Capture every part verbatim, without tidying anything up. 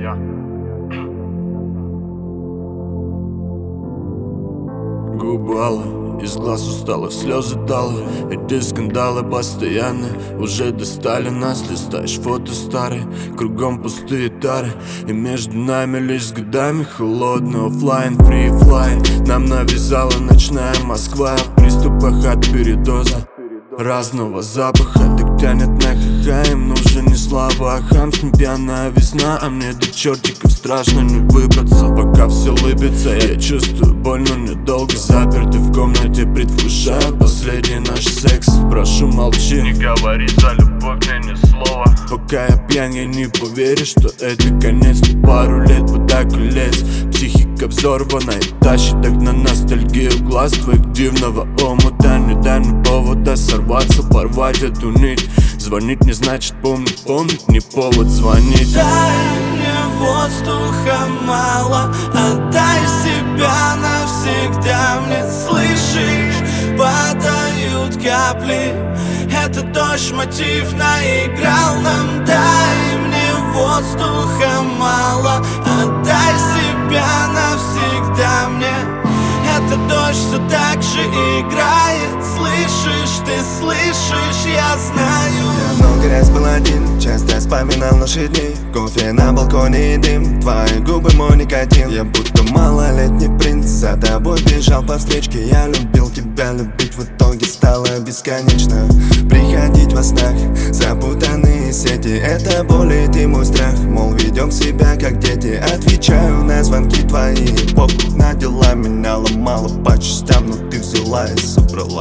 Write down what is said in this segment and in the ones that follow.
Губы алые, из глаз усталых слезы талые. Эти скандалы постоянно уже достали нас. Листаешь фото старые, кругом пустые тары, и между нами лишь с годами холодный оффлайн. Free fly нам навязала ночная Москва в приступах от передоза разного запаха. Так тянет на ха-ха, им нужен не слава, а хамство. Пьяная весна, а мне до чертиков страшно не выбраться. Пока все лыбится, я чувствую боль, но недолго. Заперты в комнате, предвкушая последний наш секс. Прошу, молчи, не говори за любовь мне ни слова. Пока я пьян, я не поверю, что это конец. Но пару лет под колец, психика взорвана и тащит так на ностальгию глаз твоих дивного омута. Не дай мне повода сорваться, порвать эту нить. Звонить не значит помнить, помнить не повод звонить. Дай мне воздуха мало, отдай себя навсегда мне. Слышишь, падают капли, это дождь мотив наиграл нам. Дай мне воздуха мало, отдай себя навсегда мне. Это дождь все так же играет. Слышишь, ты слышишь, я знаю. Я много раз был один, часто вспоминал наши дни. Кофе на балконе и дым, твои губы мой никотин. Я будто малолетний принц, за тобой бежал по встречке. Я любил тебя, любить в итоге стало бесконечно. Приходить во снах, запутанные сети, это боль и ты мой страх. Мол, ведем себя как дети, отвечаю на звонки твои. Поп надела, меня ломала по частям, но ты взяла и собрала.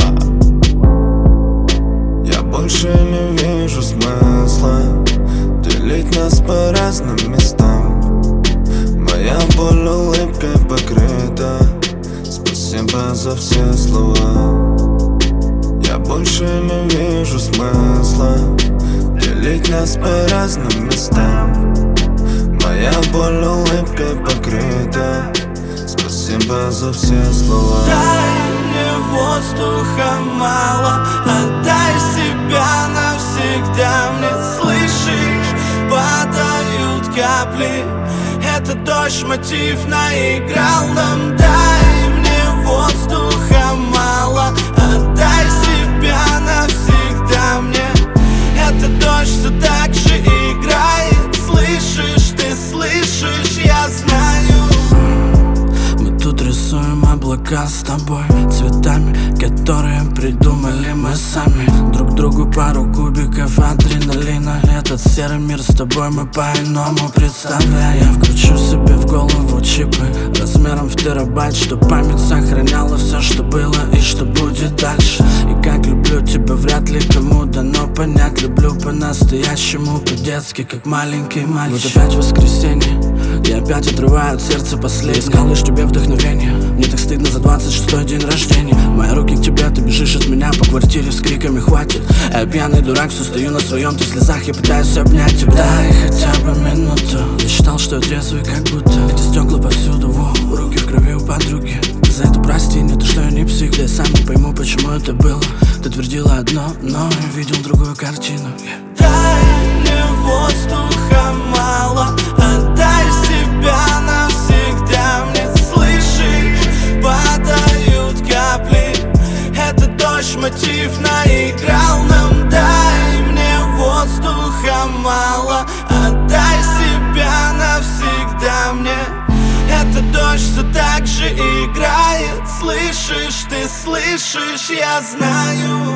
Я больше не вижу смысла делить нас по разным местам. Моя боль улыбкой покрыта, спасибо за все слова. Я больше не вижу смысла делить нас по разным местам. Моя боль улыбкой покрыта, спасибо за все слова. Дай мне воздуха мало, отдай себя навсегда мне. Слышишь, падают капли, это дождь мотив наиграл нам. Дай мне воздуха мало, отдай себя навсегда мне. Это дождь все так же играет. Слышишь, ты слышишь, я знаю. Тут рисуем облака с тобой цветами, которые придумали мы сами. Друг другу пару кубиков адреналина. Этот серый мир с тобой мы по-иному представляем. Я включу себе в голову чипы размером в терабайт, чтоб память сохраняла все, что было и что будет дальше. И как люблю тебя вряд ли кому дано понять. Люблю по-настоящему, по-детски, как маленький мальчик. Вот опять воскресенье, я опять отрываю от сердца последнее. Искал лишь тебе вдохновение, мне так стыдно за двадцать шестой день рождения. Мои руки к тебе, ты бежишь от меня по квартире с криками «хватит». А я пьяный дурак, все стою на своем, ты в слезах, я пытаюсь обнять тебя. Дай хотя бы минуту, я считал, что я трезвый как будто. Эти стекла повсюду, во, руки в крови у подруги. За это прости, не то, что я не псих, да я сам не пойму, почему это было. Ты твердила одно, но я видел другую картину. yeah. Дай мне воздуха мало, отдай себя навсегда мне. Слышишь, падают капли, это дождь мотив наиграл нам. Дай мне воздуха мало, отдай себя навсегда мне. Это дождь все так же играет. Слышишь, ты слышишь, я знаю.